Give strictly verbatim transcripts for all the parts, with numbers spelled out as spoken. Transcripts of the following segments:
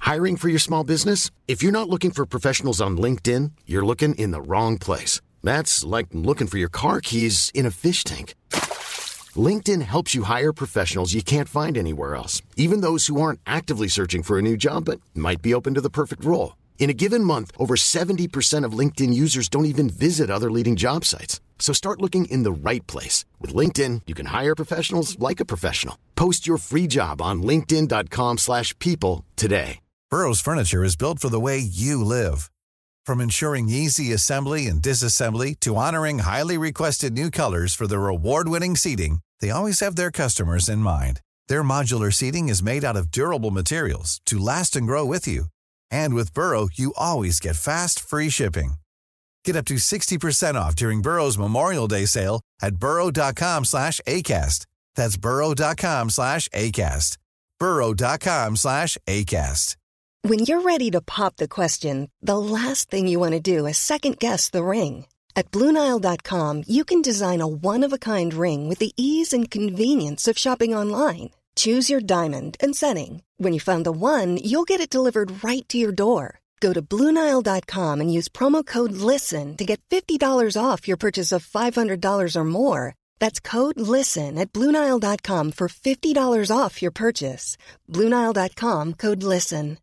Hiring for your small business? If you're not looking for professionals on LinkedIn, you're looking in the wrong place. That's like looking for your car keys in a fish tank. LinkedIn helps you hire professionals you can't find anywhere else, even those who aren't actively searching for a new job but might be open to the perfect role. In a given month, over seventy percent of LinkedIn users don't even visit other leading job sites. So start looking in the right place. With LinkedIn, you can hire professionals like a professional. Post your free job on linkedin dot com slash people today. Burrow's furniture is built for the way you live. From ensuring easy assembly and disassembly to honoring highly requested new colors for their award-winning seating, they always have their customers in mind. Their modular seating is made out of durable materials to last and grow with you. And with Burrow, you always get fast, free shipping. Get up to sixty percent off during Burrow's Memorial Day sale at burrow dot com slash ACAST. That's burrow dot com slash ACAST. burrow dot com slash ACAST. When you're ready to pop the question, the last thing you want to do is second-guess the ring. At Blue Nile dot com, you can design a one-of-a-kind ring with the ease and convenience of shopping online. Choose your diamond and setting. When you find the one, you'll get it delivered right to your door. Go to blue nile dot com and use promo code LISTEN to get fifty dollars off your purchase of five hundred dollars or more. That's code LISTEN at blue nile dot com for fifty dollars off your purchase. blue nile dot com, code LISTEN.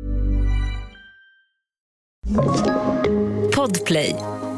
Podplay.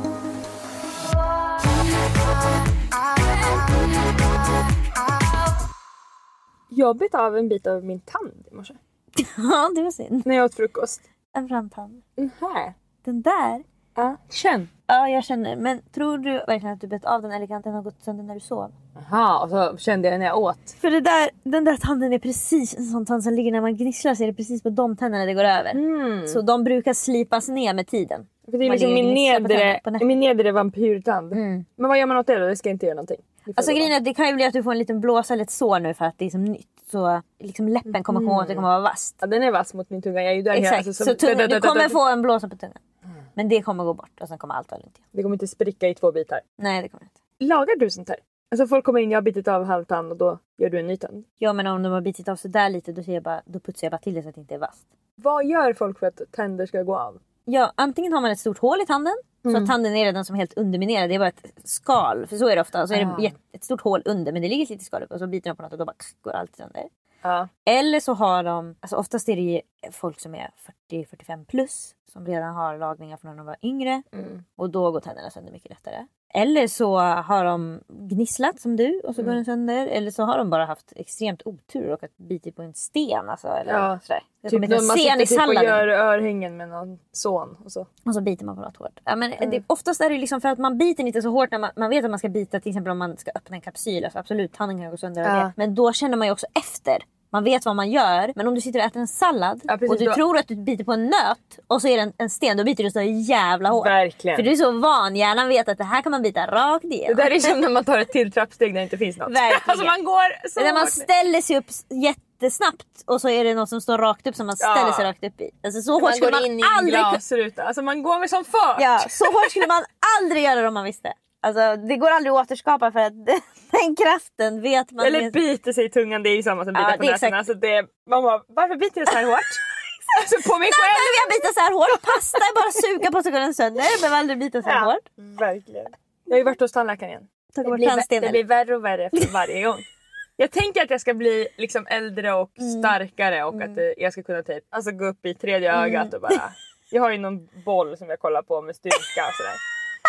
Jag bet av en bit av min tand i morse. Ja, det var synd. När jag åt frukost. En framtand. Den här. Den där? Ja, känn. Ja, jag känner. Men tror du verkligen att du bet av den eller kan den ha gått sönder när du sov? Jaha, och så kände jag när jag åt. För det där, den där tanden är precis en sån tand som ligger när man gnisslar, så är det precis på de tänderna det går över. Mm. Så de brukar slipas ner med tiden. För det är liksom min nedre, min nedre vampyrtand. Mm. Men vad gör man åt det då? Det ska inte göra någonting. Alltså grejen är att det kan ju bli att du får en liten blåsa eller ett sår nu för att det är som nytt. Så liksom läppen kommer komma åt att det kommer vara vasst. Ja, den är vass mot min tunga. Jag är ju där. Exakt, alltså, så tunga, du kommer få en blåsa på tungan. Mm. Men det kommer gå bort och sen kommer allt vara lugnt. Det kommer inte spricka i två bitar. Nej, det kommer inte. Lagar du sånt här? Alltså folk kommer in, jag har bitit av halvtand och då gör du en ny tand. Ja, men om de har bitit av så där lite då, ser jag bara, då putsar jag bara till det så att det inte är vasst. Vad gör folk för att tänder ska gå av? Ja, antingen har man ett stort hål i tanden. Mm. Så att tanden är redan som helt underminerad. Det är bara ett skal, för så är det ofta. Så är det ett stort hål under, men det ligger lite skal upp. Och så biter de på något och då bara går allt sönder. Ja. Eller så har de, alltså oftast är det ju folk som är fyrtio till fyrtiofem plus som redan har lagningar från när de var yngre. Mm. Och då går tänderna sönder mycket lättare. Eller så har de gnisslat som du och så mm. går den sönder. Eller så har de bara haft extremt otur och att bita på en sten. Alltså, eller ja, sådär. Typ när man sitter typ och gör örhängen med någon son. Och så, och så biter man på något hårt. Ja, men mm. det, oftast är det liksom för att man biter inte så hårt när man, man vet att man ska bita. Till exempel om man ska öppna en kapsyl. Alltså absolut, tanden kan gå sönder av ja. det. Men då känner man ju också efter. Man vet vad man gör. Men om du sitter och äter en sallad ja, precis, och du då... tror att du biter på en nöt och så är det en, en sten, då biter du så jävla hårt. Verkligen. För du är så van, hjärnan vet att det här kan man bita rakt igenom. Det där är som när man tar ett till trappsteg där det inte finns något. Verkligen. Alltså man går så när man ställer sig upp jättesnabbt och så är det något som står rakt upp som man ställer ja. sig rakt upp i. Alltså så hårt skulle man, man aldrig... Glasruta. Alltså man går med som fart. Ja, så hårt skulle man aldrig göra det om man visste. Alltså det går aldrig att återskapa för att den kraften vet man. Eller biter sig i tungan, det är ju samma som biter ja, på näsan. Alltså det, man bara, varför biter jag så här hårt? Alltså på mig själv. Nej, jag biter så här hårt. Pasta är bara suga på så går den sönder. Jag behöver aldrig bita så här ja, hårt. Verkligen. Jag har ju varit hos tandläkaren igen. Det blir, det blir värre och värre för varje gång. Jag tänker att jag ska bli liksom äldre och mm. starkare och mm. att jag ska kunna typ alltså gå upp i tredje mm. ögat och bara... Jag har ju någon boll som jag kollar på med styrka och sådär.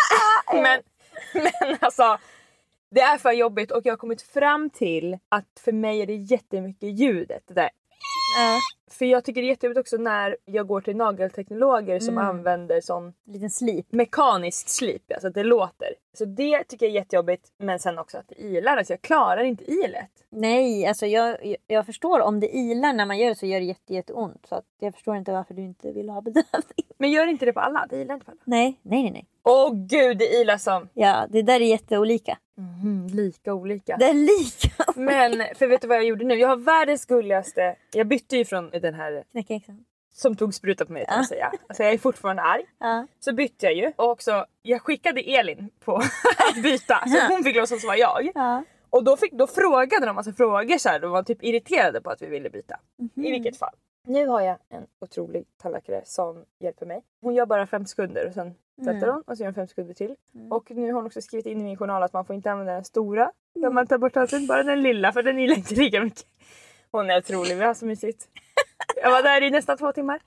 Men... Men alltså, det är för jobbigt och jag har kommit fram till att för mig är det jättemycket ljudet det där. Äh. För jag tycker det är jättejobbigt också när jag går till nagelteknologer som mm. använder sån liten slip. Mekanisk slip, alltså att det låter. Så det tycker jag är jättejobbigt, men sen också att det ilar, alltså jag klarar inte ilet. Nej, alltså jag, jag förstår om det ilar när man gör det så gör det jätte, jätte ont. Så att jag förstår inte varför du inte vill ha bedövning. Men gör inte det på alla, det ilar inte på alla. Nej, nej, nej, nej. Åh gud, det ilar som. Ja, det där är jätteolika. Mm, lika olika. Det är lika olika. Men, för vet du vad jag gjorde nu? Jag har världens gulligaste, jag bytte ju från den här knäckexan som tog spruta på mig kan ja. jag säga. Alltså jag är fortfarande arg. Ja. Så bytte jag ju. Och också, jag skickade Elin på att byta. Så hon fick låtsas vara jag. Ja. Och då, fick, då frågade de massa frågor så här. De var typ irriterade på att vi ville byta. Mm-hmm. I vilket fall. Nu har jag en otrolig tandläkare som hjälper mig. Hon gör bara fem sekunder och sen sätter mm. hon och så gör hon fem sekunder till. Mm. Och nu har hon också skrivit in i min journal att man får inte använda den stora. När man tar bort halsen, bara den lilla, för den gillar inte lika mycket. Hon är otrolig, vi har så mysigt. Jag var där i nästan två timmar.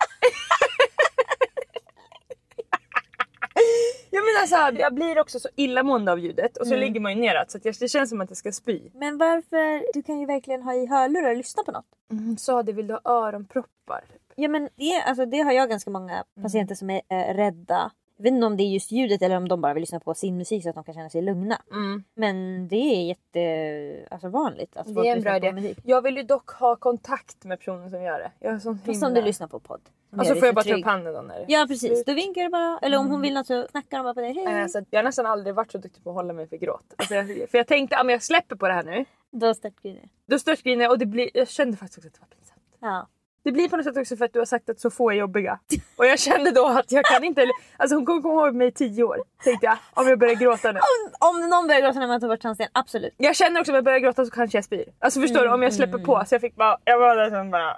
Jag menar så här, jag blir också så illamående av ljudet. Och så mm. ligger man ju neråt så att jag, det känns som att jag ska spy. Men varför? Du kan ju verkligen ha i hörlurar och lyssna på något. Mm, så det vill du ha öronproppar. Ja men det, alltså, det har jag ganska många patienter som är äh, rädda. Jag vet inte om det är just ljudet eller om de bara vill lyssna på sin musik så att de kan känna sig lugna. Mm. Men det är jätte alltså, vanligt att det är en bra idé. Jag vill ju dock ha kontakt med personen som gör det. Jag är sån himla... Som du lyssnar på podd. Och så får jag bara ta upp handen då när det... Ja precis, då vinkar du bara. Eller om hon vill något så snackar de bara på dig. Hej. Äh, alltså, jag har nästan aldrig varit så duktig på att hålla mig för gråt. Alltså, jag, för jag tänkte att om jag släpper på det här nu. Då störtgriner Då störtgriner och det blir, jag kände faktiskt också att det var pinsamt. Ja. Det blir på något sätt också för att du har sagt att så få är jobbiga. Och jag kände då att jag kan inte... Alltså hon kommer komma ihåg mig i tio år. Tänkte jag, om jag börjar gråta nu. Om, om någon börjar gråta när man tar bort tandsten, absolut. Jag känner också att om jag börjar gråta så kanske jag spyr. Alltså förstår mm, du, om jag släpper mm. på. Så jag fick bara... Jag var där sen bara...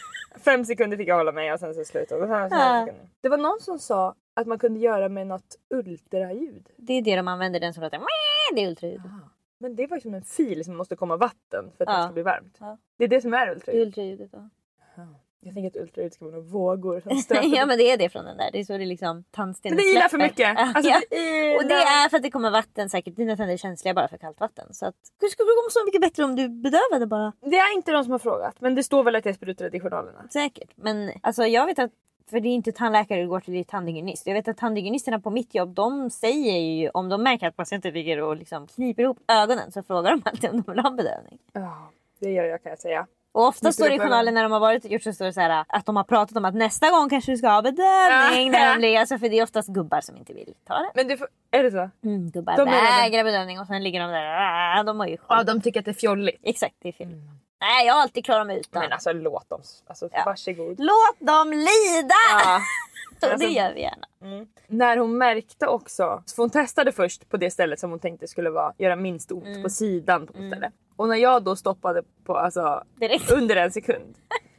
Fem sekunder fick jag hålla mig och sen så slutade det. Ja. Det var någon som sa att man kunde göra med något ultraljud. Det är det de använder, den som låter... Det är ultraljud. Aha. Men det var ju som en fil som måste komma vatten för att ja. det ska bli varmt. Ja. Det är det som är ultraljud. Det är ultraljudet då. Aha. Jag tänker att ultraljud ska vara några vågor som ja men det är det från den där. Det är så det liksom tandstenen släpper. Men det ilar för mycket. Alltså, ja. det och det är för att det kommer vatten säkert. Dina tänder är känsliga bara för kallt vatten. Så att, det skulle gå så mycket bättre om du bedövade bara. Det är inte de som har frågat. Men det står väl att jag sprutar i journalerna. Säkert. Men alltså jag vet att, för det är inte tandläkare du går till, det är tandhygienist. Jag vet att tandhygienisterna på mitt jobb, de säger ju, om de märker att patienter ligger och liksom kniper ihop ögonen, så frågar de alltid om de vill ha bedövning. Ja, det gör jag kan jag säga. Och ofta står det i journalen när de har varit och gjort så står det så här, att de har pratat om att nästa gång kanske du ska ha bedövning. När de ligger, alltså för det är oftast gubbar som inte vill ta det. Men du får, är det så? Mm, gubbar vägrar bedövning och sen ligger de där. De har ju ja, de tycker att det är fjolligt. Exakt, det är fjolligt. Mm. Nej, jag har alltid klarat mig utan. Men alltså låt dem, alltså ja. varsågod. Låt dem lida! Ja. Så alltså, det gör vi gärna. Mm. När hon märkte också, för hon testade först på det stället som hon tänkte skulle vara, göra minst ont mm. på sidan på mm. stället. Och när jag då stoppade på alltså, under en sekund.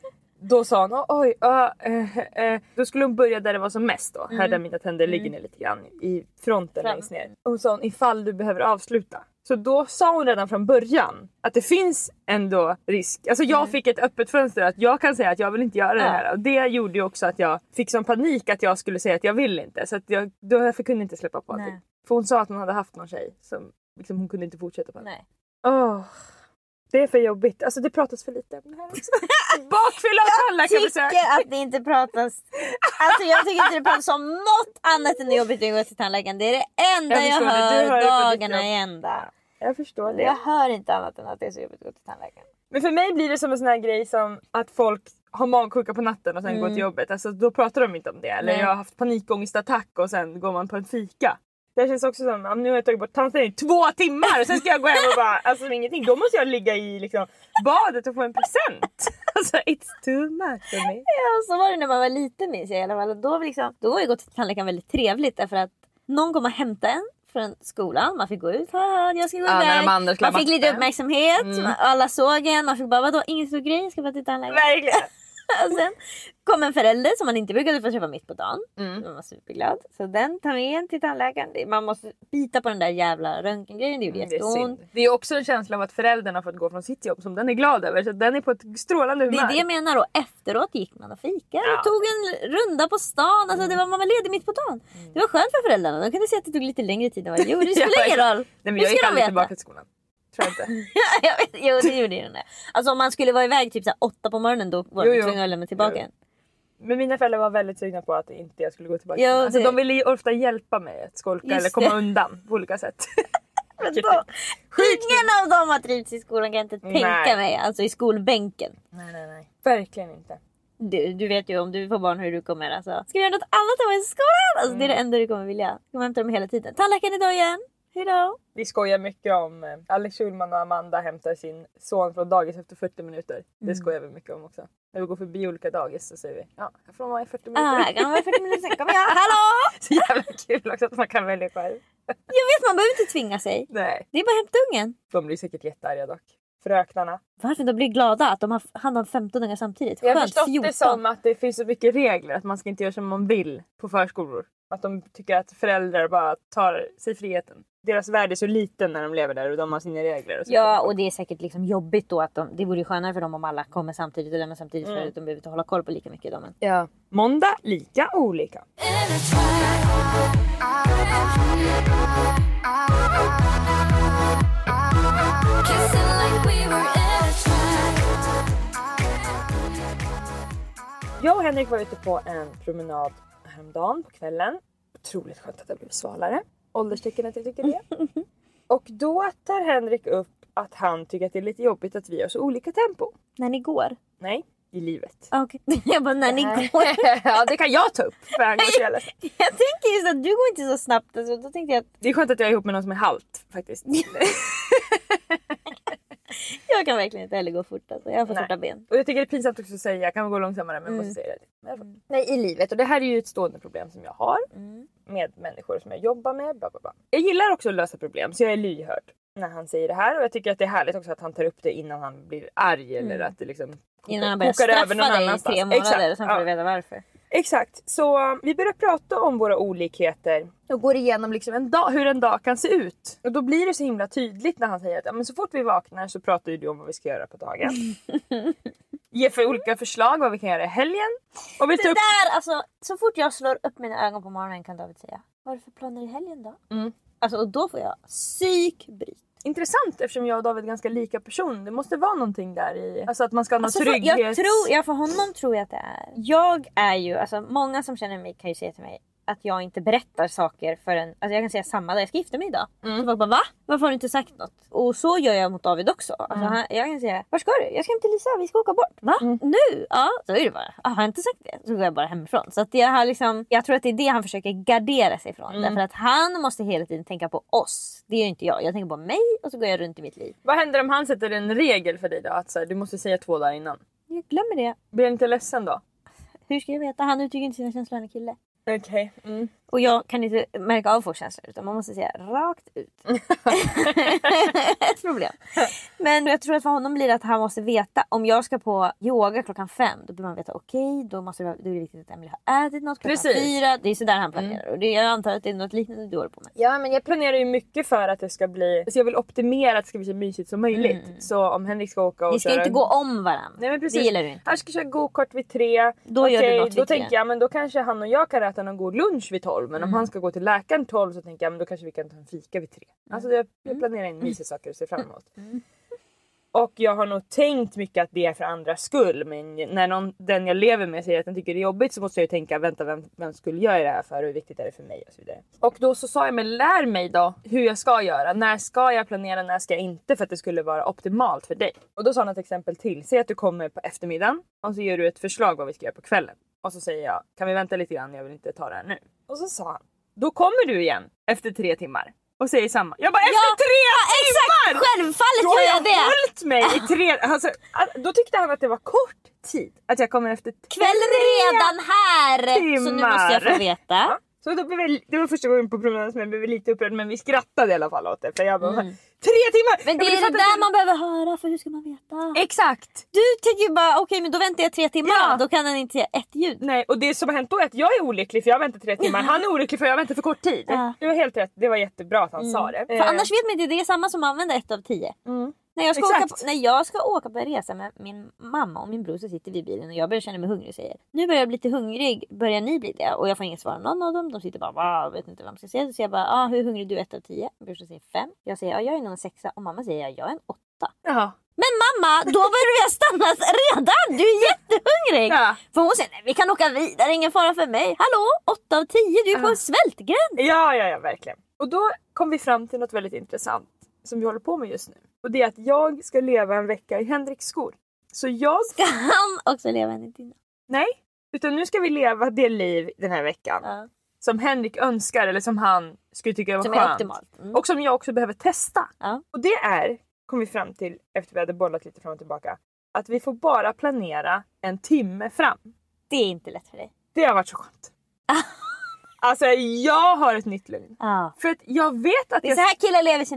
Då sa hon, oj, uh, uh, uh. Då skulle hon börja där det var som mest då. Mm. Här där mina tänder ligger ner lite grann. I fronten Fram. längst ner. Och hon sa, ifall du behöver avsluta. Så då sa hon redan från början att det finns ändå risk. Alltså jag mm. fick ett öppet fönster att jag kan säga att jag vill inte göra ja. det här. Och det gjorde ju också att jag fick sån panik att jag skulle säga att jag vill inte. Så att jag, då jag kunde inte släppa på allting. För hon sa att hon hade haft någon tjej som liksom, hon kunde inte fortsätta på. Nej. Oh. Det är för jobbigt. Alltså det pratas för lite om det här också. Bakfylla och tandläkarbesök. Jag tycker att det inte pratas. Alltså jag tycker inte det pratas om något annat än jobbigt att gå till tandläkaren. Det är det enda jag, jag hör, hör dagarna i ända. Jag förstår det. Jag hör inte annat än att det är så jobbigt att gå till tandläkaren. Men för mig blir det som en sån här grej som att folk har magsjuka på natten och sen mm. går till jobbet. Alltså då pratar de inte om det. Eller Nej. jag har haft panikångestattack och sen går man på en fika. Det känns också som, nu har jag tagit bort tandsten i två timmar och sen ska jag gå hem och bara, alltså ingenting. Då måste jag ligga i liksom, badet och få en present. Alltså it's too much for me. Ja, så var det när man var liten, minns jag i alla fall. Då, liksom, då var ju gå till tandläkaren väldigt trevligt därför att någon kom och hämtade en från skolan. Man fick gå ut, haha, jag ska gå ja, iväg. Man fick lite uppmärksamhet, mm. alla såg en. Man fick bara, vadå, ingen stor grej, jag ska bara till tandläkaren. Verkligen. Och sen kom en förälder som man inte brukade få träffa mitt på dagen. Mm. Man var superglad. Så den tar med en till tandläkaren. Man måste bita på den där jävla röntgengrejen. Det gjorde mm, jätteont. Det är också en känsla av att föräldern har fått gå från sitt jobb som den är glad över. Så den är på ett strålande humör. Det är det jag menar då. Efteråt gick man och fikade. Ja. Och tog en runda på stan. Alltså det var, man var ledig mitt på dagen. Mm. Det var skönt för föräldrarna. De kunde se att det tog lite längre tid än vad det gjorde. Det spelar ingen roll. Nej, men jag gick aldrig tillbaka till skolan. jag vet, jo, det gjorde det. Alltså om man skulle vara iväg typ så här åtta på morgonen då var det tvungen att lämna tillbaka. Jo. Men mina föräldrar var väldigt sugna på att inte jag skulle gå tillbaka. Jo, alltså, de ville ju ofta hjälpa mig att skolka Just eller komma det. undan på olika sätt. Men då, ingen av dem har trivts i skolan, kan jag inte tänka nej. mig. Alltså i skolbänken. Nej, nej, nej. Verkligen inte. Du, du vet ju om du får barn hur du kommer. Alltså, ska vi göra något annat än vad i skolan? Alltså, mm. Det är det enda du kommer vilja. Du kommer hämta dem hela tiden. Tandläkaren idag igen. Hejdå. Vi skojar mycket om eh, Alex Schulman och Amanda hämtar sin son från dagis efter fyrtio minuter. Mm. Det skojar vi mycket om också. När vi går förbi olika dagis så säger vi, ja, jag får vara i fyrtio minuter. Ah, kan vara i fyrtio minuter, sen kommer jag. Hallå! Så jävla kul också att man kan välja själv. Jag vet, man behöver inte tvinga sig. Nej. Det är bara att hämta ungen. De blir säkert jättearga dock. fröknarna. Varför de blir glada att de har hand om femton ungar samtidigt? Jag har Skönt, förstått fjorton. det som att det finns så mycket regler att man ska inte göra som man vill på förskolor. Att de tycker att föräldrar bara tar sig friheten. Deras värde är så liten när de lever där och de har sina regler. Och så ja, och det är säkert liksom jobbigt då att de, det vore ju skönare för dem om alla kommer samtidigt och lämnar samtidigt mm. för att de behöver inte hålla koll på lika mycket. Då, men... Ja. Måndag, lika, olika. Jag och Henrik var ute på en promenad häromdagen på kvällen. Otroligt skönt att det blev svalare. Ålderstecken att jag tycker det. Och då tar Henrik upp att han tycker att det är lite jobbigt att vi har så olika tempo. När ni går? Nej, i livet. Okej, okay. Jag bara när ni går. Ja, det kan jag ta upp. För han går jag, jag tänker just att du går inte så snabbt. Alltså, då tänkte jag att... Det är skönt att jag är ihop med någon som är halt faktiskt. Jag kan verkligen inte heller gå fort. Alltså. Jag har för korta ben. Och jag tycker det är pinsamt också att säga. Jag kan gå långsammare men jag måste säga det. Mm. Nej, i livet. Och det här är ju ett stående problem som jag har. Mm. Med människor som jag jobbar med. Bla bla bla. Jag gillar också att lösa problem. Så jag är lyhörd när han säger det här. Och jag tycker att det är härligt också att han tar upp det innan han blir arg. Mm. Eller att det liksom kokar, innan han börjar straffa dig i tre månader. Exakt. Och sen får ja. du veta varför. Exakt. Så vi börjar prata om våra olikheter. Och går igenom liksom en dag, hur en dag kan se ut. Och då blir det så himla tydligt när han säger att ja, men så fort vi vaknar så pratar ju du om vad vi ska göra på dagen. Ge för olika förslag vad vi kan göra i helgen. Och vi det tar upp... där, alltså, så fort jag slår upp mina ögon på morgonen kan David säga: vad är det för planer i helgen då? Mm. Alltså, och då får jag psykbryt. Intressant eftersom jag och David är ganska lika person. Det måste vara någonting där i. Alltså att man ska ha någon alltså, trygghet. Jag tror, ja, för honom tror jag att det är. Jag är ju, alltså många som känner mig kan ju säga till mig att jag inte berättar saker förrän, alltså jag kan säga samma dag jag ska gifta mig idag. Mm. Så folk bara, va? Varför har du inte sagt något? Och så gör jag mot David också. Alltså mm. han, jag kan säga, var ska du? Jag ska hem till Lisa, vi ska åka bort. Va? Mm. Nu? Ja, så är det bara. Ah, har jag inte sagt det? Så går jag bara hemifrån. Så att jag har liksom, jag tror att det är det han försöker gardera sig från. Mm. Därför att han måste hela tiden tänka på oss. Det är ju inte jag. Jag tänker på mig och så går jag runt i mitt liv. Vad händer om han sätter en regel för dig då? Att så här, du måste säga två dagar innan. Jag glömmer det. Blir jag inte ledsen då? Hur ska jag veta? Han uttrycker inte sina känslor, han är kille. Okej. Okay. Mm. Och jag kan inte märka av folks känslor utan man måste säga rakt ut. Ett problem. Men jag tror att för honom blir det att han måste veta. Om jag ska på yoga klockan fem, då blir man veta okej, okay, då måste det, då är det viktigt att Emily har ätit något klockan Precis. fyra. Det är så där han planerar. Mm. Och det, jag antar att det är något liknande du håller på med. Ja, men jag planerar ju mycket för att det ska bli, alltså jag vill optimera att det ska bli så mysigt som möjligt. Mm. Så om Henrik ska åka och Ni ska köra... inte gå om varandra. Nej, men precis. Det gillar du inte. Han ska köra go-kart vid tre. Då okay, gör du något vid då tre. tänker jag, men då kanske han och jag kan äta någon god lunch vid tolv. Men mm. om han ska gå till läkaren tolv så tänker jag, men då kanske vi kan ta en fika vid tre. Mm. Alltså jag, jag planerar in mysiga saker och ser fram emot. Mm. Och jag har nog tänkt mycket att det är för andras skull. Men när någon, den jag lever med säger att den tycker det är jobbigt så måste jag ju tänka, vänta, vem, vem skulle jag göra det här för? Och hur viktigt är det för mig? Och så vidare. Och då så sa jag, men lär mig då hur jag ska göra. När ska jag planera, när ska jag inte? För att det skulle vara optimalt för dig. Och då sa han ett exempel till. Säg att du kommer på eftermiddagen och så gör du ett förslag vad vi ska göra på kvällen. Och så säger jag, kan vi vänta lite grann? Jag vill inte ta det här nu. Och så sa han, då kommer du igen efter tre timmar. Och säger samma. Jag bara, efter ja, tre ja, timmar! Exakt, självfallet gör jag det. Då har jag hållit mig i tre... Alltså, då tyckte han att det var kort tid. Att jag kommer efter tre Kvällen är redan här! Timmar. Så nu måste jag få veta. Ja. Så då blev jag, det var första gången på promenaden som jag blev lite upprörd. Men vi skrattade i alla fall åt det. För jag bara, mm. tre timmar! Men det är det där man behöver höra, för hur ska man veta? Exakt! Du tänker ju bara, okej okay, men då väntar jag tre timmar. Ja. Då kan han inte säga ett ljud. Nej, och det som har hänt då är att jag är olycklig för jag väntar tre timmar. Han är olycklig för jag väntar för kort tid. Ja. Du har helt rätt, det var jättebra att han mm. sa det. För eh. annars vet man inte, det är samma som att använda ett av tio. Mm. När jag, ska åka på, när jag ska åka på en resa med min mamma och min bror så sitter vi i bilen och jag börjar känna mig hungrig och säger, nu börjar jag bli lite hungrig, börjar ni bli det? Och jag får inget svar av någon av dem, de sitter bara, wow, vet inte vad man ska säga. Så säger jag bara, ah, hur hungrig är du? Ett av tio. Min bror säger fem. Jag säger, ja, jag är nog en sexa. Och mamma säger, jag är en åtta. Jaha. Men mamma, då börjar jag stanna redan. Du är jättehungrig. Ja. För hon säger, nej, vi kan åka vidare, ingen fara för mig. Hallå, åtta av tio, du är på en svältgräns. Ja, ja, ja, verkligen. Och då kom vi fram till något väldigt intressant som vi håller på med just nu. Och det är att jag ska leva en vecka i Henriks skor. Så jag... Ska han också leva en i dina? Nej, utan nu ska vi leva det liv den här veckan. Ja. Som Henrik önskar eller som han skulle tycka var som skönt. Är optimalt. Mm. Och som jag också behöver testa. Ja. Och det är, kom vi fram till efter vi hade bollat lite fram och tillbaka, att vi får bara planera en timme fram. Det är inte lätt för dig. Det har varit så skönt. Alltså jag har ett nytt lugn. Ah. För att jag vet att det är jag... så här killar lever sina liv.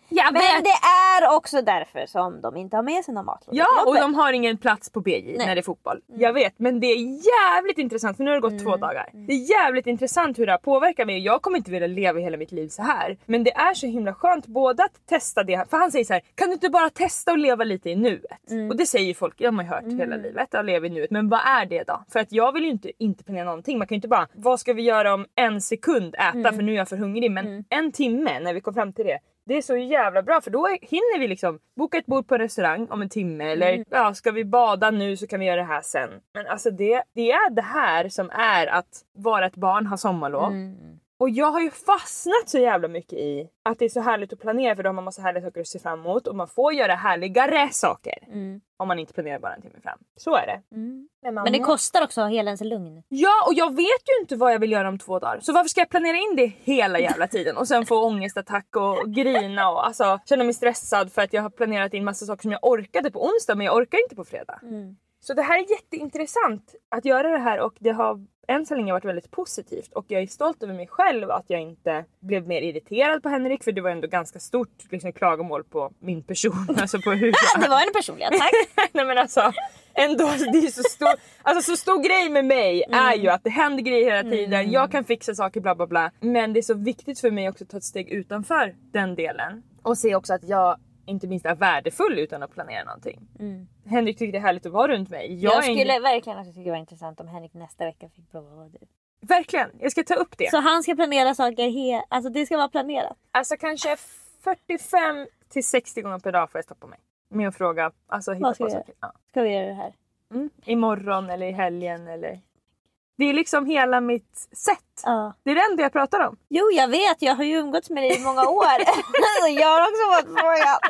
Jag Men vet. det är också därför som de inte har med sina matlådor. Ja, och de har ingen plats på B J Nej. när det är fotboll. Mm. Jag vet, men det är jävligt intressant för nu har det gått Mm. två dagar. Det är jävligt intressant hur det här påverkar mig. Jag kommer inte vilja leva hela mitt liv så här. Men det är så himla skönt både att testa det. För han säger så här: kan du inte bara testa och leva lite i nuet? Mm. Och det säger ju folk, jag har ju hört Mm. hela livet, att leva i nuet. Men vad är det då? För att jag vill ju inte, inte planera någonting. Man kan ju inte bara, vad ska vi göra om en sekund äta Mm. för nu är jag för hungrig. Men Mm. en timme när vi kom fram till det. Det är så jävla bra för då hinner vi liksom boka ett bord på en restaurang om en timme. Eller Mm. ja, ska vi bada nu så kan vi göra det här sen. Men alltså det, det är det här som är att vara ett barn, ha sommarlov. Mm. Och jag har ju fastnat så jävla mycket i att det är så härligt att planera för då har man massa härliga saker att se fram emot. Och man får göra härligare saker Mm. om man inte planerar bara en timme fram. Så är det. Mm. Men, man Men det må- kostar också hela ens lugn. Ja, och jag vet ju inte vad jag vill göra om två dagar. Så varför ska jag planera in det hela jävla tiden? Och sen få ångestattack och grina och alltså, känna mig stressad för att jag har planerat in massa saker som jag orkade på onsdag men jag orkar inte på fredag. Mm. Så det här är jätteintressant att göra det här och det har än så länge varit väldigt positivt. Och jag är stolt över mig själv att jag inte blev mer irriterad på Henrik för det var ändå ganska stort liksom, klagomål på min person. Alltså på hur jag... Det var en personlig attack. Nej men alltså ändå, det är så stor, alltså så stor grej med mig Mm. är ju att det händer grejer hela tiden. Mm. Jag kan fixa saker bla bla bla. Men det är så viktigt för mig också att ta ett steg utanför den delen. Och se också att jag inte minst är värdefull utan att planera någonting. Mm. Henrik tycker det är härligt att vara runt mig. Jag, är skulle ingen... verkligen också tycka det var intressant om Henrik nästa vecka fick prova vad du. Verkligen, jag ska ta upp det. Så han ska planera saker, he- alltså det ska vara planerat. Alltså kanske fyrtiofem till sextio gånger per dag får jag stoppa mig. Med att fråga, alltså hitta Vad ska på vi saker. Ja. Ska vi göra det här? Mm. Imorgon eller i helgen eller... Det är liksom hela mitt sätt. Ja. Det är det enda jag pratar om. Jo, jag vet. Jag har ju umgåtts med dig i många år. Jag har också fått frågan.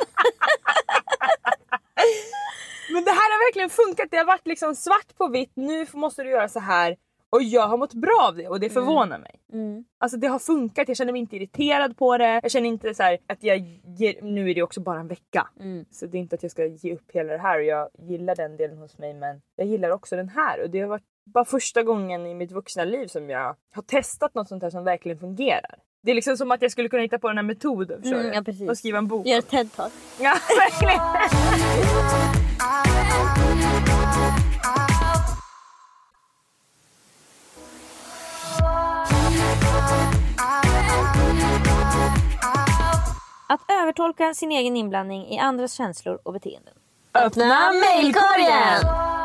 Men det här har verkligen funkat. Det har varit liksom svart på vitt. Nu måste du göra så här. Och jag har mått bra av det. Och det förvånar Mm. mig. Mm. Alltså det har funkat. Jag känner mig inte irriterad på det. Jag känner inte så här att jag ger... Nu är det också bara en vecka. Mm. Så det är inte att jag ska ge upp hela det här. Och jag gillar den delen hos mig. Men jag gillar också den här. Och det har varit bara första gången i mitt vuxna liv som jag har testat något sånt här som verkligen fungerar. Det är liksom som att jag skulle kunna hitta på den här metoden. Förstår Mm, du? ja, precis. Och skriva en bok. Gör ett TED-talk. Ja, verkligen. Att övertolka sin egen inblandning i andras känslor och beteenden. Öppna mejlkorgen!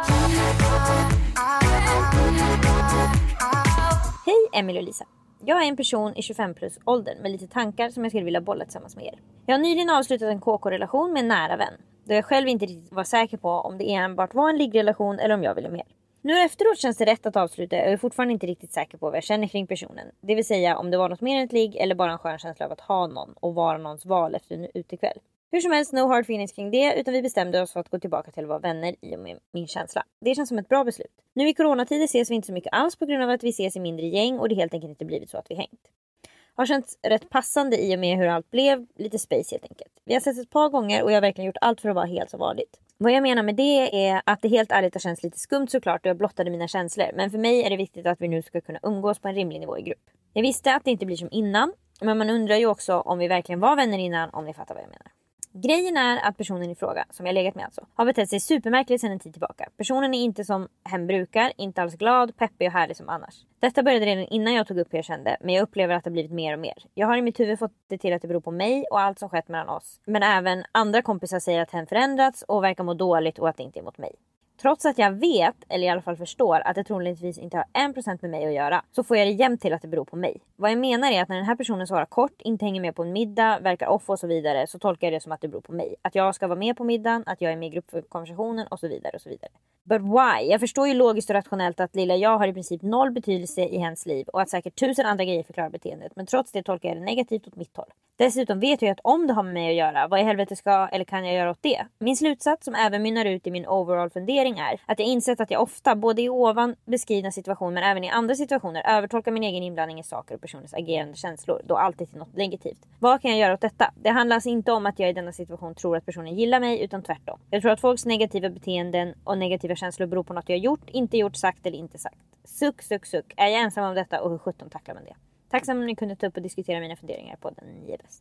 Hej Emily och Lisa. Jag är en person i tjugofem plus åldern med lite tankar som jag skulle vilja bolla tillsammans med er. Jag har nyligen avslutat en K K-relation med en nära vän. Då jag själv inte riktigt var säker på om det enbart var en liggrelation eller om jag ville mer. Nu efteråt känns det rätt att avsluta och jag är fortfarande inte riktigt säker på vad jag känner kring personen. Det vill säga om det var något mer än ett ligg eller bara en skön känsla av att ha någon och vara någons val efter en utekväll. Hur som helst, no hard feelings kring det, utan vi bestämde oss för att gå tillbaka till att vara vänner i och med min känsla. Det känns som ett bra beslut. Nu i coronatider ses vi inte så mycket alls på grund av att vi ses i mindre gäng och det helt enkelt inte blivit så att vi hängt. Har känts rätt passande i och med hur allt blev, lite space helt enkelt. Vi har sett ett par gånger och jag har verkligen gjort allt för att vara helt som vanligt. Vad jag menar med det är att det helt ärligt har känts lite skumt såklart och jag blottade mina känslor. Men för mig är det viktigt att vi nu ska kunna umgås på en rimlig nivå i grupp. Jag visste att det inte blir som innan, men man undrar ju också om vi verkligen var vänner innan, om ni fattar vad jag menar. Grejen är att personen i fråga, som jag legat med alltså, har betett sig supermärkligt sedan en tid tillbaka. Personen är inte som hen brukar, inte alls glad, peppig och härlig som annars. Detta började redan innan jag tog upp hur jag kände, men jag upplever att det har blivit mer och mer. Jag har i mitt huvud fått det till att det beror på mig och allt som skett mellan oss. Men även andra kompisar säger att hen förändrats och verkar må dåligt och att det inte är mot mig. Trots att jag vet, eller i alla fall förstår, att det troligtvis inte har en procent med mig att göra, så får jag det jämt till att det beror på mig. Vad jag menar är att när den här personen svarar kort, inte hänger med på en middag, verkar off och så vidare, så tolkar jag det som att det beror på mig. Att jag ska vara med på middagen, att jag är med i gruppkonversationen och så vidare och så vidare. But why? Jag förstår ju logiskt och rationellt att lilla jag har i princip noll betydelse i hens liv och att säkert tusen andra grejer förklarar beteendet, men trots det tolkar jag det negativt åt mitt håll. Dessutom vet jag att om det har med mig att göra, vad i helvete ska eller kan jag göra åt det? Min slutsats, som även mynnar ut i min overall fundering, är att jag insett att jag ofta, både i ovan beskrivna situationer men även i andra situationer, övertolkar min egen inblandning i saker och personers agerande känslor, då alltid till något negativt. Vad kan jag göra åt detta? Det handlar alltså inte om att jag i denna situation tror att personen gillar mig, utan tvärtom. Jag tror att folks negativa beteenden och negativa känslor beror på något jag gjort, inte gjort, sagt eller inte sagt. Suck, suck, suck. Är jag ensam om detta och hur sjutton tacklar man det? Tacksam om ni kunde ta upp och diskutera mina funderingar på den. Ni är bäst.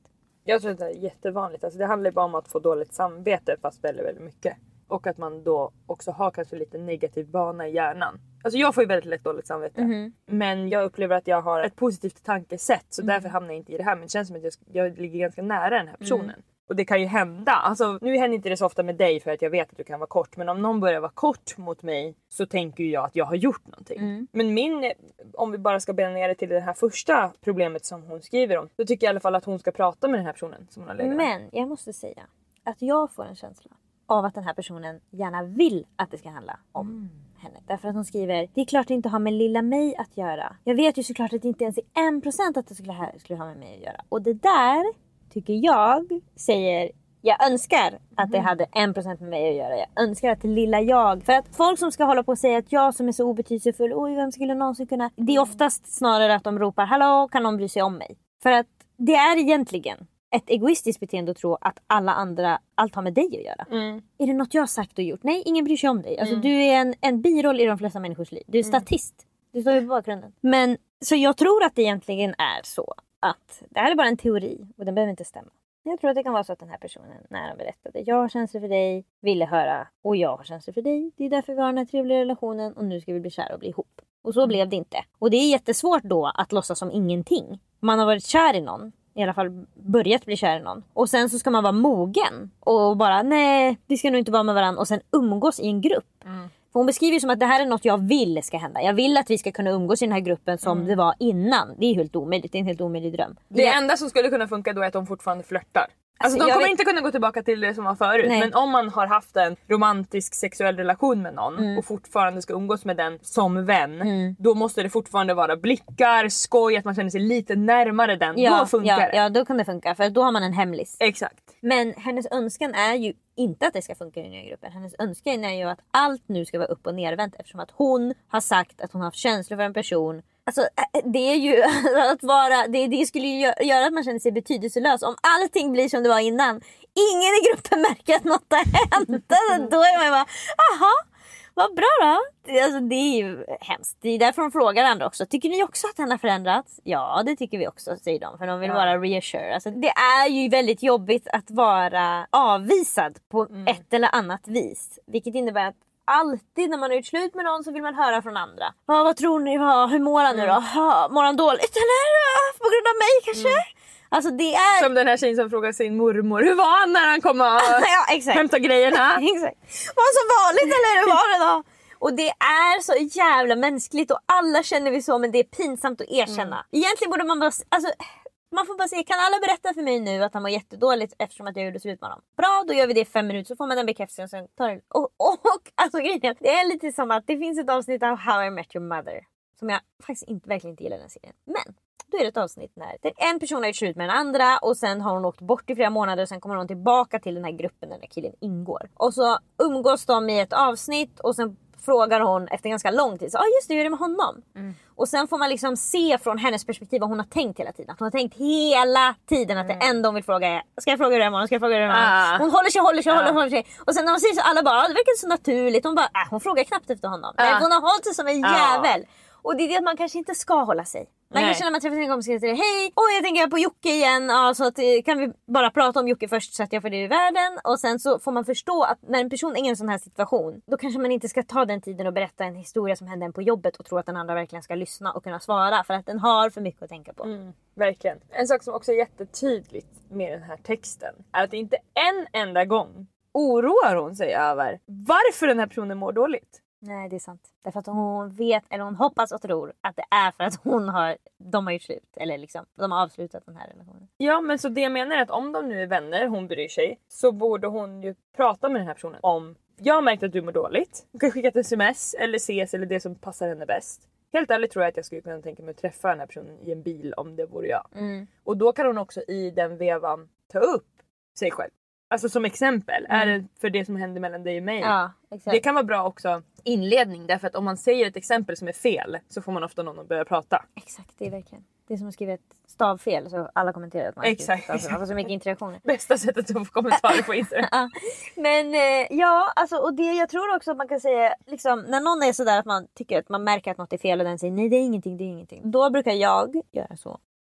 Jag tror att det är jättevanligt. Alltså det handlar bara om att få dåligt samvete fast väldigt, väldigt mycket. Och att man då också har kanske lite negativ bana i hjärnan. Alltså jag får ju väldigt lätt dåligt samvete. Mm. Men jag upplever att jag har ett positivt tankesätt. Så mm. därför hamnar jag inte i det här. Men det känns som att jag, jag ligger ganska nära den här personen. Mm. Och det kan ju hända. Alltså, nu händer inte det så ofta med dig för att jag vet att du kan vara kort. Men om någon börjar vara kort mot mig så tänker jag att jag har gjort någonting. Mm. Men min, om vi bara ska bena ner det till det här första problemet som hon skriver om. Så tycker jag i alla fall att hon ska prata med den här personen som hon har legat med. Men jag måste säga att jag får en känsla av att den här personen gärna vill att det ska handla om mm. henne. Därför att hon skriver, det är klart det inte har med lilla mig att göra. Jag vet ju såklart att det inte ens är en procent att det skulle ha, skulle ha med mig att göra. Och det där tycker jag säger, jag önskar att det hade en procent med mig att göra. Jag önskar att det lilla jag. För att folk som ska hålla på och säga att jag som är så obetydelsefull, oj vem skulle någonsin kunna. Det är oftast snarare att de ropar, hallå kan någon bry sig om mig? För att det är egentligen ett egoistiskt beteende att tro att alla andra, allt har med dig att göra. Mm. Är det något jag har sagt och gjort? Nej, ingen bryr sig om dig. Alltså, mm. Du är en, en biroll i de flesta människors liv. Du är statist. Mm. Du står i bakgrunden. Men så jag tror att det egentligen är så att det här är bara en teori och den behöver inte stämma. Jag tror att det kan vara så att den här personen när han berättade, jag har känslor för dig, ville höra och jag har känslor för dig. Det är därför vi har den här trevliga relationen och nu ska vi bli kära och bli ihop. Och så mm. blev det inte. Och det är jättesvårt då att låtsas som ingenting. Man har varit kär i någon. I alla fall börjat bli kär i någon. Och sen så ska man vara mogen. Och bara, nej, vi ska nog inte vara med varandra. Och sen umgås i en grupp. Mm. För hon beskriver som att det här är något jag vill ska hända. Jag vill att vi ska kunna umgås i den här gruppen som mm. det var innan. Det är helt omöjligt, det är en helt omöjlig dröm. Det jag... enda som skulle kunna funka då är att de fortfarande flörtar. Alltså, alltså de kommer vet... inte kunna gå tillbaka till det som var förut. Nej. Men om man har haft en romantisk sexuell relation med någon mm. och fortfarande ska umgås med den som vän. Mm. Då måste det fortfarande vara blickar, skoj, att man känner sig lite närmare den. Ja, då funkar ja, det. Ja, då kan det funka. För då har man en hemlis. Exakt. Men hennes önskan är ju inte att det ska funka i den nya gruppen. Hennes önskan är ju att allt nu ska vara upp- och nervänt. Eftersom att hon har sagt att hon har haft känslor för en person. Alltså det är ju att vara, det, det skulle ju göra att man känner sig betydelselös. Om allting blir som det var innan. Ingen i gruppen märker att något har hänt. Då är man bara, aha, vad bra då. Det, alltså, det är ju hemskt. Det är därför de frågar andra också. Tycker ni också att den har förändrats? Ja, det tycker vi också, säger de. För de vill ja. vara reassure. Alltså, det är ju väldigt jobbigt att vara avvisad på mm. ett eller annat vis. Vilket innebär att alltid när man är slut med någon så vill man höra från andra. Ah, vad tror ni? Ah, hur mår han nu då? Ah, mår han dåligt eller? Ah, på grund av mig kanske? Mm. Alltså det är... Som den här tjejen som frågar sin mormor. Hur var han när han kom och ja, exakt. hämta grejerna? Exakt. Var han så vanligt eller hur var det då? Och det är så jävla mänskligt och alla känner vi så, men det är pinsamt att erkänna. Mm. Egentligen borde man bara... Alltså, man får bara säga, kan alla berätta för mig nu att han mår jättedåligt eftersom att jag gjorde slut med honom? Bra, då gör vi det i fem minuter så får man den bekräftelsen och sen tar det. Och, och, och alltså grejen, det är lite som att det finns ett avsnitt av How I Met Your Mother som jag faktiskt inte, verkligen inte gillar den serien. Men då är det ett avsnitt när en person har gjort slut med den andra och sen har hon åkt bort i flera månader och sen kommer hon tillbaka till den här gruppen där den här killen ingår. Och så umgås de i ett avsnitt och sen frågar hon efter ganska lång tid. Ja ah, just det, hur är det med honom? Mm. Och sen får man liksom se från hennes perspektiv vad hon har tänkt hela tiden. Att hon har tänkt hela tiden att mm. det enda hon vill fråga är, ska jag fråga hur det är imorgon? Ska jag fråga hur det är imorgon? Ah. Hon håller sig, håller sig, ah. håller, håller sig. Och sen när hon säger så, alla bara, ah, det verkar så naturligt. Hon bara, äh, hon frågar knappt efter honom. Ah. Nej, hon har hållit sig som en ah. jävel. Och det är det att man kanske inte ska hålla sig. Man Nej. kanske när man träffar sin kompis säger hej, oj jag tänker på Jocke igen. Ja, så att, kan vi bara prata om Jocke först så att jag får det i världen. Och sen så får man förstå att när en person är i en sån här situation, då kanske man inte ska ta den tiden och berätta en historia som hände en på jobbet och tro att den andra verkligen ska lyssna och kunna svara. För att den har för mycket att tänka på. Mm, verkligen. En sak som också är jättetydligt med den här texten är att det inte en enda gång oroar hon sig över varför den här personen mår dåligt. Nej, det är sant. Därför att hon vet, eller hon hoppas och tror att det är för att hon har, de har gjort slut. Eller liksom, de har avslutat den här relationen. Ja, men så det jag menar är att om de nu är vänner, hon bryr sig, så borde hon ju prata med den här personen om, jag har märkt att du mår dåligt. Hon kan skicka ett sms eller ses eller det som passar henne bäst. Helt ärligt tror jag att jag skulle kunna tänka mig att träffa den här personen i en bil om det vore jag. Mm. Och då kan hon också i den vevan ta upp sig själv. Alltså som exempel, mm. är det för det som händer mellan dig och mig? Ja, exakt. Det kan vara bra också inledning, därför att om man säger ett exempel som är fel så får man ofta någon att börja prata. Exakt, det är verkligen. Det är som att skriva ett stavfel så alla kommenterar att man Exakt. Alltså, man får så mycket interaktioner. Bästa sättet att få kommentarer på Instagram. Ja. Men eh, ja, alltså, och det jag tror också att man kan säga, liksom, när någon är sådär att man tycker att man märker att något är fel och den säger nej det är ingenting, det är ingenting. Då brukar jag göra så.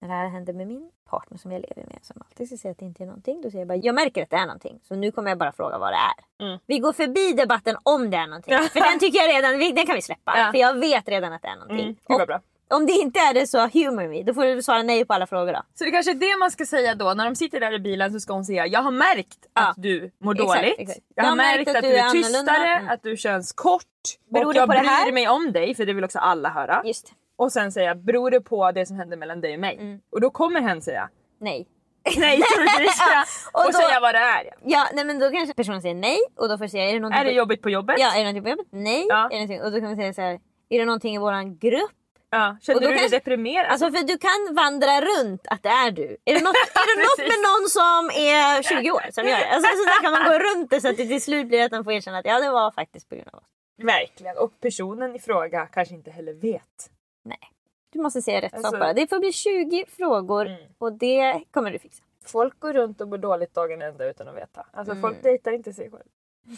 när det här händer med min partner som jag lever med, som alltid ska säga att det inte är någonting, då säger jag bara, jag märker att det är någonting, så nu kommer jag bara fråga vad det är. Mm. Vi går förbi debatten om det är någonting, för den tycker jag redan, den kan vi släppa, ja. För jag vet redan att det är någonting. Mm, det var bra. Om det inte är det, så humor me. Då får du svara nej på alla frågor då. Så det kanske är det man ska säga då. När de sitter där i bilen så ska hon säga, jag har märkt ja. att du mår exakt, dåligt. Exakt. Jag, jag har märkt att, att du är, är tystare, mm. att du känns kort. Beror och jag på bryr mig om dig, för det vill också alla höra. Just. Och sen säga, beror det på det som händer mellan dig och mig? Mm. Och då kommer hen säga nej. Nej, troligtvis. Ja. Och, och då, säga vad det är. Ja. ja, nej men då kanske personen säger nej. Och då får jag säga, är det någonting Är det på... jobbigt på jobbet? Ja, är det någonting på jobbet? Nej. Ja. Är det någonting... Och då kan man säga så här, är det någonting i våran grupp? Ja, känner du dig deprimerad? Alltså för du kan vandra runt att det är du. Är det något, är det något med någon som är tjugo år som gör det? Alltså så där kan man gå runt det så att det till slut blir att man får erkänna att ja, det var faktiskt på grund av oss. Verkligen. Och personen i fråga kanske inte heller vet. Nej, du måste säga rätt alltså... sak bara. Det får bli tjugo frågor mm. och det kommer du fixa. Folk går runt och mår dåligt dagen ända utan att veta. Alltså mm. folk dejtar inte sig själv.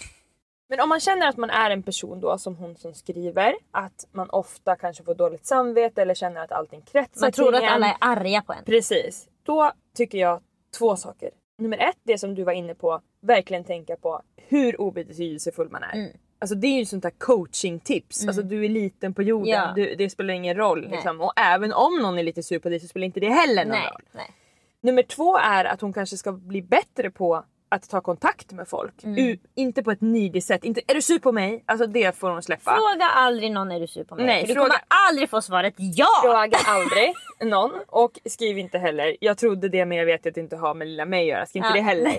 Men om man känner att man är en person då, som hon som skriver, att man ofta kanske får dåligt samvete eller känner att allting kretsar man tror att en. alla är arga på en. Precis. Då tycker jag två saker. Nummer ett, det som du var inne på, verkligen tänka på hur obetydelsefull man är. Mm. Alltså det är ju sånt där coaching-tips. Mm. Alltså du är liten på jorden, ja. du, det spelar ingen roll. Liksom. Och även om någon är lite sur på dig så spelar inte det heller någon nej, roll. Nej. Nummer två är att hon kanske ska bli bättre på att ta kontakt med folk. Mm. U- inte på ett nidigt sätt. Inte, är du sur på mig? Alltså det får hon släppa. Fråga aldrig någon, är du sur på mig? Nej, för fråga... du kommer aldrig få svaret ja. Fråga aldrig någon. Och skriv inte heller, jag trodde det men jag vet att det inte har med lilla mig att göra. Skriv inte ja. det heller.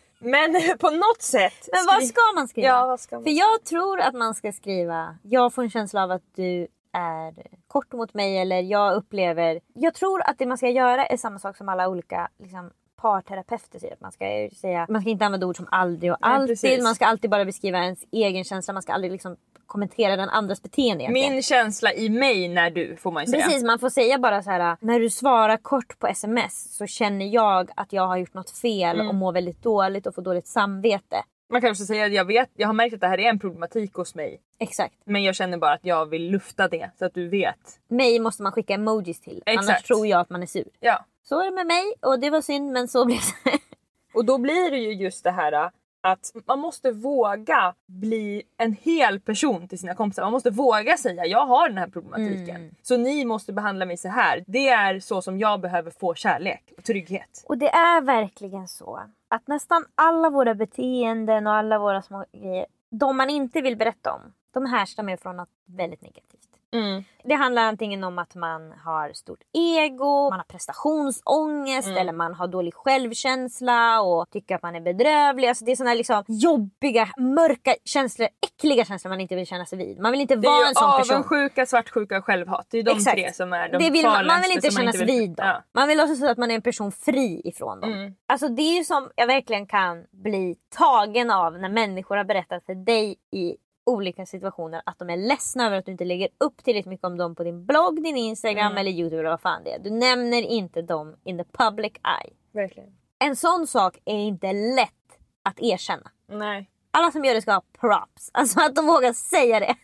Men på något sätt. Men vad ska man skriva? Ja, vad ska man för skriva? Jag tror att man ska skriva, jag får en känsla av att du är kort mot mig, eller jag upplever, jag tror att det man ska göra är samma sak som alla olika liksom, parterapeuter säger, att man ska säga, man ska inte använda ord som aldrig och alltid. Precis. Man ska alltid bara beskriva ens egen känsla, man ska aldrig liksom kommentera den andras beteende egentligen. Min känsla i mig när du, får man ju säga. Precis, man får säga bara så här: när du svarar kort på sms så känner jag att jag har gjort något fel mm. och mår väldigt dåligt och får dåligt samvete. Man kan också säga att jag vet, jag har märkt att det här är en problematik hos mig. Exakt. Men jag känner bara att jag vill lufta det så att du vet. Mig måste man skicka emojis till. Exakt. Annars tror jag att man är sur. Ja. Så är det med mig och det var synd, men så blev det. Och då blir det ju just det här att man måste våga bli en hel person till sina kompisar. Man måste våga säga, jag har den här problematiken. Mm. Så ni måste behandla mig så här. Det är så som jag behöver få kärlek och trygghet. Och det är verkligen så att nästan alla våra beteenden och alla våra små grejer, de man inte vill berätta om, de härstammar från något väldigt negativt. Mm. Det handlar antingen om att man har stort ego, man har prestationsångest mm. eller man har dålig självkänsla och tycker att man är bedrövlig. Alltså det är såna liksom jobbiga, mörka känslor, äckliga känslor man inte vill känna sig vid. Man vill inte vara en sån person. Det är avundsjuka, svartsjuka och självhat. Det är de Exakt. tre som är de det vill man, man vill inte känna sig vid dem. Ja. Man vill också så att man är en person fri ifrån dem. Mm. Alltså det är ju som jag verkligen kan bli tagen av när människor har berättat för dig i olika situationer att de är ledsna över att du inte lägger upp tillräckligt mycket om dem på din blogg, din Instagram mm. eller YouTube eller vad fan det är. Du nämner inte dem in the public eye. Verkligen. En sån sak är inte lätt att erkänna. Nej. Alla som gör det ska ha props. Alltså att de vågar säga det.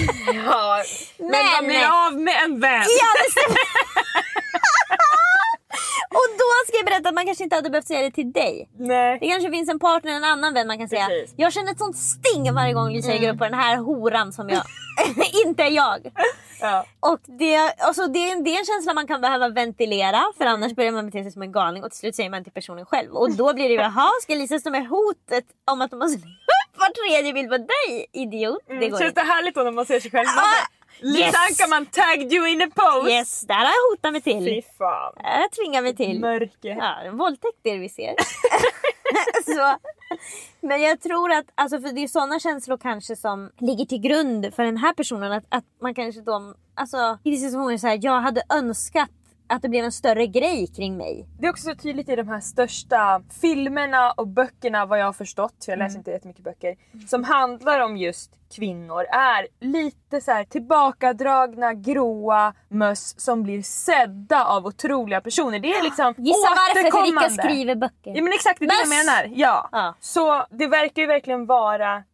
Ja, men, men man blir av med en vän. Ja, det stämmer. Och då ska jag berätta att man kanske inte hade behövt säga det till dig. Nej. Det kanske finns en partner, en annan vän man kan säga. Precis. Jag känner ett sånt sting varje gång Lisa mm. går upp på den här horan som jag inte är jag. Ja. Och det, alltså det, är en, det är en känsla man kan behöva ventilera. För annars börjar man bete sig som en galning. Och till slut säger man till personen själv. Och då blir det ju, jaha, ska Lisa stå med hotet om att de måste var tredje bild på dig, idiot. Mm. Det går Känns inte. Det härligt då när man ser sig själv? Ah! Lisa yes. Ankarman tagged you in a post. Yes, där har jag hotat mig till. Fy fan. Jag tvingar mig till. Mörker. Ja, en våldtäkt är det vi ser. Så. Men jag tror att, alltså för det är sådana känslor kanske som ligger till grund för den här personen. Att, att man kanske då, alltså i situationen så här, jag hade önskat att det blev en större grej kring mig. Det är också så tydligt i de här största filmerna och böckerna, vad jag har förstått, för jag läser mm. inte jättemycket böcker, mm. som handlar om just kvinnor, är lite så här tillbakadragna, gråa möss som blir sedda av otroliga personer. Det är liksom gissa varför Fredrika skriver böcker. Ja, men exakt, det är det jag menar. Ja. ja. Så det verkar ju verkligen vara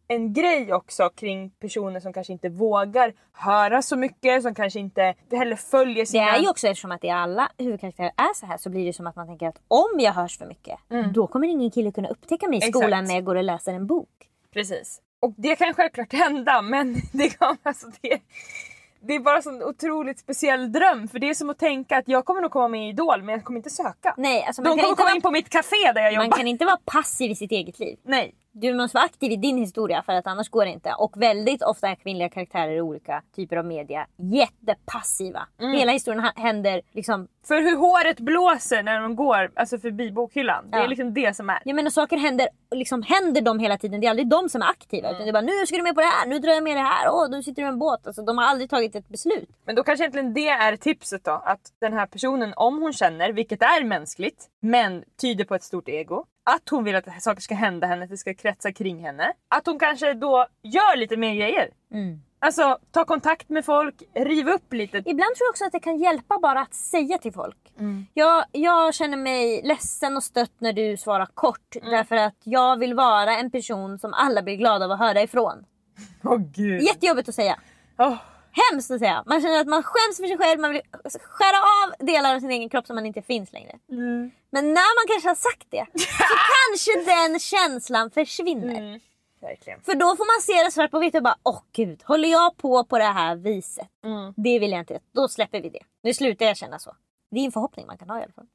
en grej också kring personer som kanske inte vågar höra så mycket, som kanske inte heller följer sina... Det är ju också eftersom att det är alla huvudkaraktärer är så här, så blir det som att man tänker att om jag hörs för mycket, mm. då kommer ingen kille kunna upptäcka mig i skolan. Exakt. När jag går och läser en bok. Precis. Och det kan självklart hända, men det kan alltså det... Det är bara en sån otroligt speciell dröm. För det är som att tänka att jag kommer nog komma med i Idol, men jag kommer inte söka. Nej, alltså man De kan kommer inte komma vara... in på mitt café där jag jobbar. Man kan inte vara passiv i sitt eget liv. Nej. Du måste vara aktiv i din historia, för att annars går det inte. Och väldigt ofta är kvinnliga karaktärer i olika typer av media jättepassiva. Mm. Hela historien händer liksom... För hur håret blåser när de går alltså förbi bokhyllan. Ja. Det är liksom det som är. Ja, men saker händer, liksom händer de hela tiden. Det är aldrig de som är aktiva. Mm. Utan det är bara, nu ska du med på det här, nu drar jag med det här. Åh, nu sitter du i en båt. Alltså, de har aldrig tagit ett beslut. Men då kanske egentligen det är tipset då. Att den här personen, om hon känner, vilket är mänskligt, men tyder på ett stort ego. Att hon vill att saker ska hända henne, att det ska kretsa kring henne. Att hon kanske då gör lite mer grejer. Mm. Alltså, ta kontakt med folk, riv upp lite. Ibland tror jag också att det kan hjälpa bara att säga till folk. Mm. Jag, jag känner mig ledsen och stött när du svarar kort. Mm. Därför att jag vill vara en person som alla blir glada av att höra ifrån. Åh oh, gud. Jättejobbigt att säga. Oh. Hemskt att säga. Man känner att man skäms för sig själv. Man vill skära av delar av sin egen kropp som man inte finns längre. Mm. Men när man kanske har sagt det, så kanske den känslan försvinner. Mm. Verkligen. För då får man se det svart på vitt och bara, åh gud, håller jag på på det här viset? Mm. Det vill jag inte. Då släpper vi det. Nu slutar jag känna så. Det är en förhoppning man kan ha i alla fall.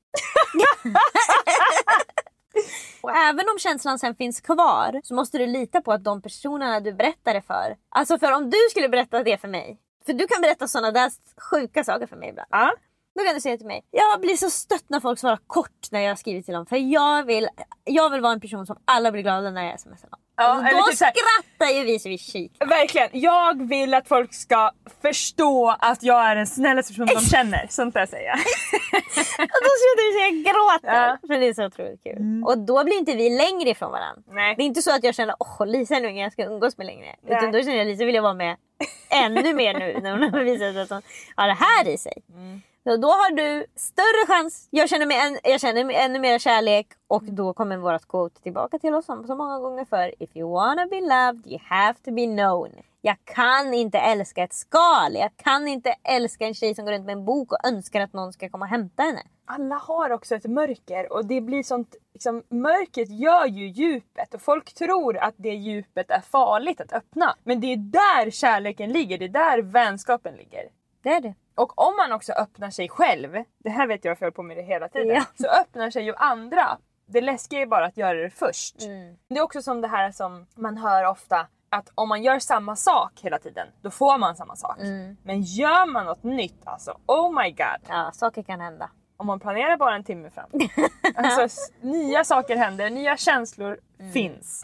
Och även om känslan sen finns kvar, så måste du lita på att de personerna du berättar det för. Alltså för om du skulle berätta det för mig. För du kan berätta sådana där sjuka saker för mig ibland. Ja. Då kan du säga till mig, jag blir så stött när folk svarar kort när jag skriver till dem. För jag vill, jag vill vara en person som alla blir glada när jag smsar dem. Ja, alltså, då typ skrattar ju vi så vi kikar. Verkligen, jag vill att folk ska förstå att jag är den snällaste personen de känner. Sånt där säger jag. Och då slutar du säga gråter. Ja. För det är så otroligt kul. Mm. Och då blir inte vi längre ifrån varandra. Nej. Det är inte så att jag känner, åh Lisa är nog ingen jag ska umgås med längre. Nej. Utan då känner jag, Lisa vill jag vara med ännu mer nu. När hon har visat att hon har det här i sig. Mm. Så då har du större chans. Jag känner mig, en, jag känner mig ännu mer kärlek. Och då kommer vårt quote tillbaka till oss som så många gånger för. If you wanna be loved, you have to be known. Jag kan inte älska ett skal. Jag kan inte älska en tjej som går runt med en bok och önskar att någon ska komma och hämta henne. Alla har också ett mörker. Och det blir sånt, liksom, mörkret gör ju djupet. Och folk tror att det djupet är farligt att öppna. Men det är där kärleken ligger. Det är där vänskapen ligger. Det är det. Och om man också öppnar sig själv, det här vet jag för jag på med det hela tiden, ja. Så öppnar sig ju andra. Det läskiga är bara att göra det först. Mm. Det är också som det här som man hör ofta, att om man gör samma sak hela tiden, då får man samma sak. Mm. Men gör man något nytt, alltså, oh my god. Ja, saker kan hända. Om man planerar bara en timme fram. Alltså, nya saker händer, nya känslor mm. finns.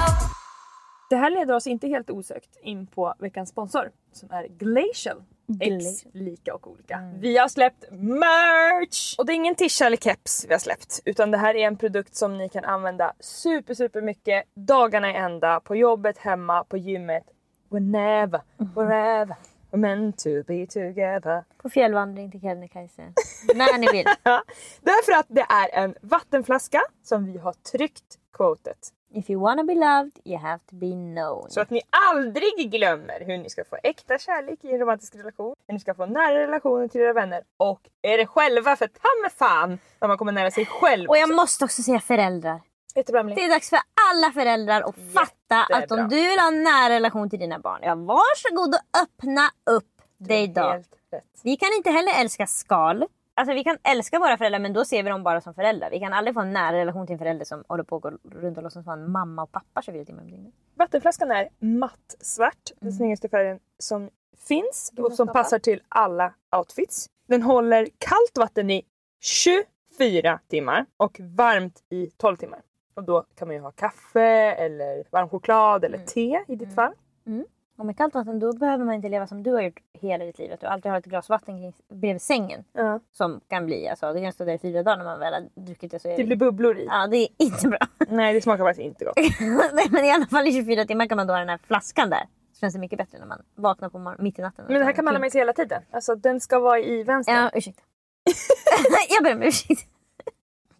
Det här leder oss inte helt osökt in på veckans sponsor, som är Glacial. X, lika och olika. Mm. Vi har släppt merch! Och det är ingen tisha eller keps vi har släppt. Utan det här är en produkt som ni kan använda super super mycket. Dagarna i ända. På jobbet, hemma, på gymmet. Whenever, mm. wherever. We're meant to be together. På fjällvandring till Kebnekaise. När ni vill. Därför att det är en vattenflaska som vi har tryckt quotet. If you wanna be loved, you have to be known. Så att ni aldrig glömmer hur ni ska få äkta kärlek i en romantisk relation. Hur ni ska få nära relationer till era vänner. Och är det själva, för ta med fan när man kommer nära sig själv. Och jag måste också säga föräldrar. Jättebra. Det är dags för alla föräldrar att Jättebra. fatta att om du vill ha en nära relation till dina barn, ja, varsågod och öppna upp dig då. Vi kan inte heller älska skal. Alltså vi kan älska våra föräldrar, men då ser vi dem bara som föräldrar. Vi kan aldrig få en nära relation till en förälder som håller på att gå runt och låtsas vara en mamma och pappa tjugofyra timmar om dygnet. Vattenflaskan är matt svart. Den mm. snyggaste färgen som finns och som passar till alla outfits. Den håller kallt vatten i tjugofyra timmar och varmt i tolv timmar. Och då kan man ju ha kaffe eller varm choklad eller mm. te i ditt mm. fall. Mm. Och med kallt vatten, då behöver man inte leva som du har gjort hela ditt liv. Att du alltid har ett glas vatten kring, bredvid sängen. Uh. Som kan bli, alltså det kan stå där i fyra dagar när man väl har druckit det. Så är det blir bubblor i. Ja, det är inte bra. Nej, det smakar faktiskt inte gott. Nej, men i alla fall i tjugofyra timmar kan man då ha den här flaskan där. Så känns det mycket bättre när man vaknar på morgon, mitt i natten. Men det här kan man ha med sig hela tiden. Alltså den ska vara i vänster. Ja, ursäkta. Jag ber om ursäkt.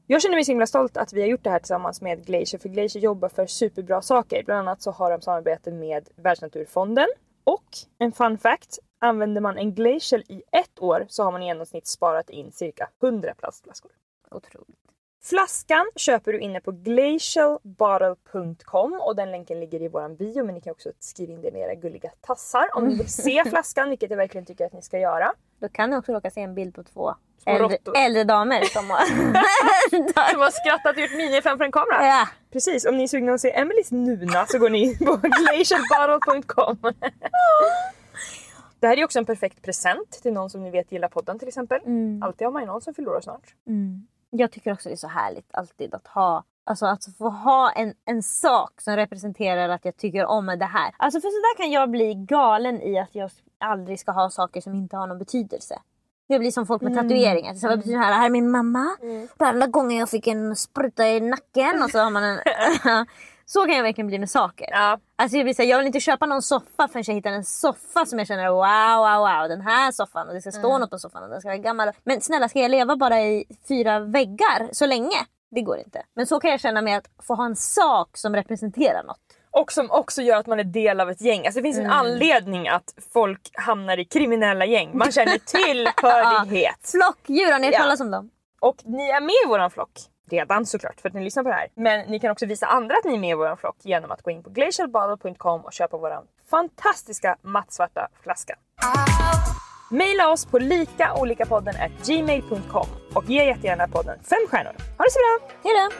Jag känner mig så himla stolt att vi har gjort det här tillsammans med Glacier. För Glacier jobbar för superbra saker. Bland annat så har de samarbete med Världsnaturfonden. Och en fun fact. Använder man en Glacier i ett år så har man i genomsnitt sparat in cirka hundra plastflaskor. Otroligt. Flaskan köper du inne på glacial bottle punkt com och den länken ligger i våran bio, men ni kan också skriva in det med era gulliga tassar om ni vill se flaskan, vilket jag verkligen tycker att ni ska göra. Då kan ni också råka se en bild på två äldre, äldre damer som har... som har skrattat ut miner framför en kamera. Ja. Precis, om ni är sugna att se Emelies nuna så går ni in på glacial bottle punkt com. Det här är också en perfekt present till någon som ni vet gillar podden till exempel. Mm. Alltid har man ju någon som förlorar snart. Mm. Jag tycker också det är så härligt alltid att ha, alltså att få ha en, en sak som representerar att jag tycker om det här. Alltså för så där kan jag bli galen i att jag aldrig ska ha saker som inte har någon betydelse. Det blir som folk med mm. tatueringar. Så vad betyder det här? Det här är min mamma. Mm. Alla gånger jag fick en spruta i nacken och så har man en... Så kan jag verkligen bli med saker. Ja. Alltså jag, blir så här, jag vill inte köpa någon soffa förrän jag hittar en soffa som jag känner wow, wow, wow. Den här soffan och det ska stå mm. något på soffan och den ska vara gammal. Men snälla, ska jag leva bara i fyra väggar så länge? Det går inte. Men så kan jag känna med att få ha en sak som representerar något. Och som också gör att man är del av ett gäng. Alltså det finns en mm. anledning att folk hamnar i kriminella gäng. Man känner tillhörighet. Ja. Flockdjur, har ni ja. talat om dem? Och ni är med i våran flock. Redan såklart för att ni lyssnar på det här. Men ni kan också visa andra att ni är med i vår flock genom att gå in på glacial bottle punkt com och köpa vår fantastiska mattsvarta flaska. Maila oss på lika olika podden at gmail punkt com och ge jättegärna podden fem stjärnor. Ha det så bra! Hej då!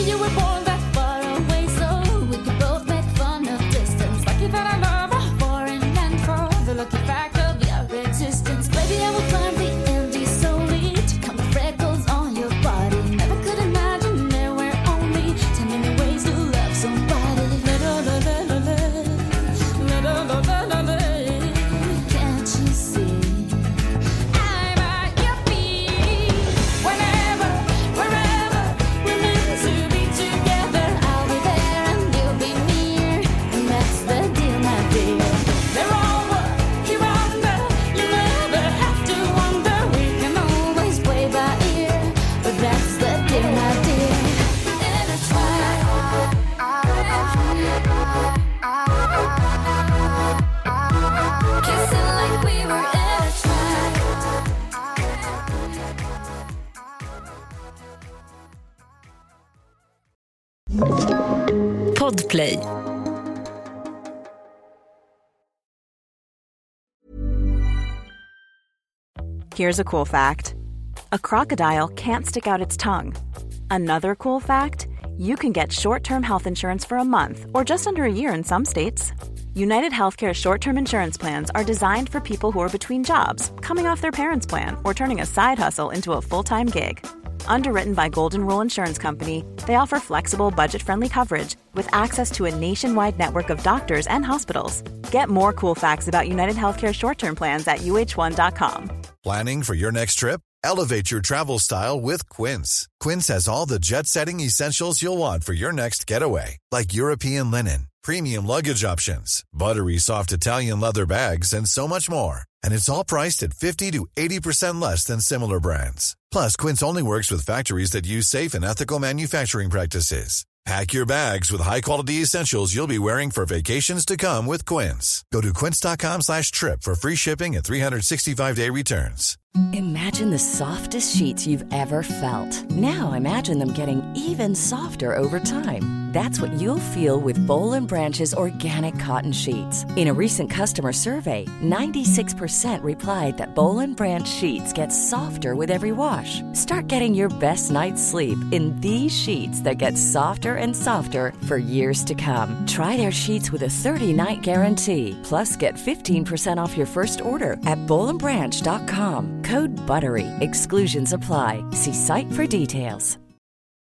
Podplay. Here's a cool fact. A crocodile can't stick out its tongue. Another cool fact, you can get short-term health insurance for a month or just under a year in some states. United Healthcare short-term insurance plans are designed for people who are between jobs, coming off their parents' plan, or turning a side hustle into a full-time gig. Underwritten by Golden Rule Insurance Company, they offer flexible, budget-friendly coverage with access to a nationwide network of doctors and hospitals. Get more cool facts about United Healthcare short-term plans at U H one dot com. Planning for your next trip? Elevate your travel style with Quince. Quince has all the jet-setting essentials you'll want for your next getaway, like European linen, premium luggage options, buttery soft Italian leather bags, and so much more. And it's all priced at fifty to eighty percent less than similar brands. Plus, Quince only works with factories that use safe and ethical manufacturing practices. Pack your bags with high-quality essentials you'll be wearing for vacations to come with Quince. Go to quince.com slash trip for free shipping and three sixty-five day returns. Imagine the softest sheets you've ever felt. Now imagine them getting even softer over time. That's what you'll feel with Boll and Branch's organic cotton sheets. In a recent customer survey, ninety-six percent replied that Boll and Branch sheets get softer with every wash. Start getting your best night's sleep in these sheets that get softer and softer for years to come. Try their sheets with a thirty-night guarantee. Plus, get fifteen percent off your first order at boll and branch dot com. Code BUTTERY. Exclusions apply. See site for details.